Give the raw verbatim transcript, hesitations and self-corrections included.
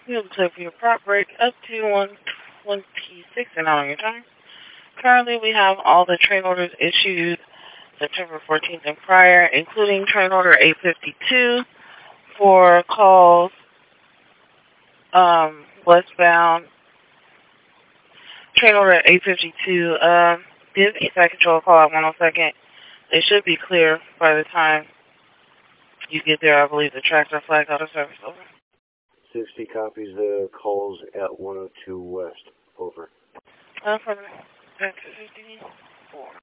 You have clear for your prop break up to one twenty-six and out on your time. Currently, we have all the train orders issued September fourteenth and prior, including train order eight fifty-two for calls um, westbound. Train order eight fifty-two, uh, give Eastside Control a call at one oh second. They should be clear by the time you get there. I believe the tracks are flagged out of service. Over. sixty copies the calls at one oh two West. Over. Uh, from fifty-four.